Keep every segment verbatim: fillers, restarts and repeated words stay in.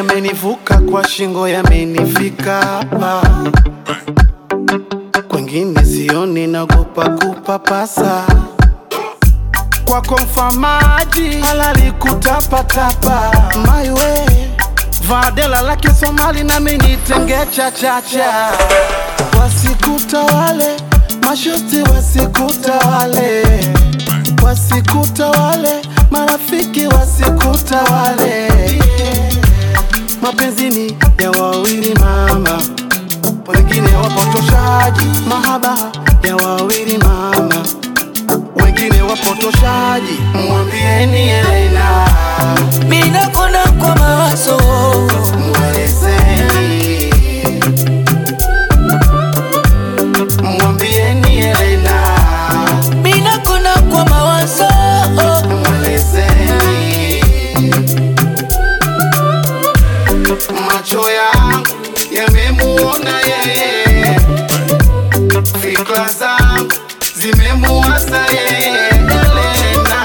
yamenivuka kwa shingo yamenifika hapa. Kwengine sioni nagopa kupapasa. Kwako mfamaji halali kutapatapa. My way Vadela laki Somali na mini tenge cha cha cha. Wasikutawale mashuti wasikutawale. Wasikutawale marafiki wasikutawale. Mapenzini ya wawili mama, wengine wapotoshaji. Mahaba ya wawili mama, wengine wapotoshaji. Mwambieni Elena mina kona kwa mawazo, mwelezeni. Mwambieni Elena mina kona kwa mawazo, mwelezeni. Macho yangu yamemuona yeye, fikra zangu zimemuasa yeye. Elena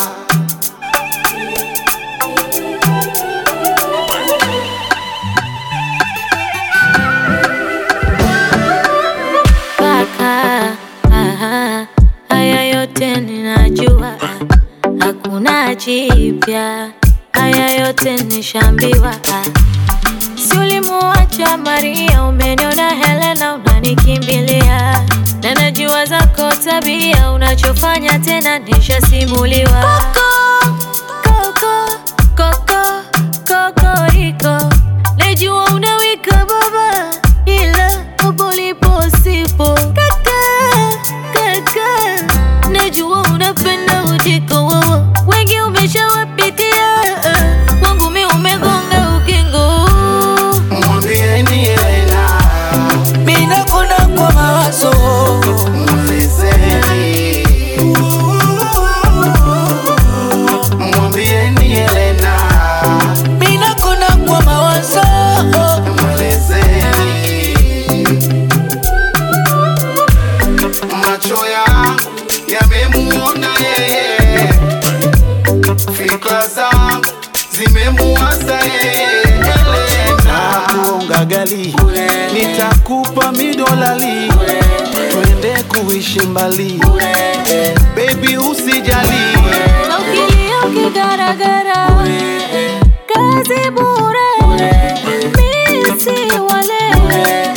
Kaka, aha, haya yote ninajua, hakuna jipya, haya yote nishambiwa. Si ulimuacha Maria, umeniona Helena unanikimbilia. Na najua zako tabia, unachofanya tena nishasimuliwa. Koko, koko, koko, koko riko. Najua unawika baba, ila upolipo sipo. Kaka, kaka, najua unapenda ujiko wawa. Wengi umeshawapitia, wangu mi umegonga ukingo. mwambieni Elena mina kona kwa mawazo, mwelezeni. Mwambieni Elena mina kona kwa mawazo, mwelezeni. Macho yangu yamemuona yeye, fikra zangu zimemuasa yeye. Elena kuonga gali, nitakupa midolali, twende kuishi mbali. Baby usijali, Na ukilia ukigaragara, kazi bure, mi si wale.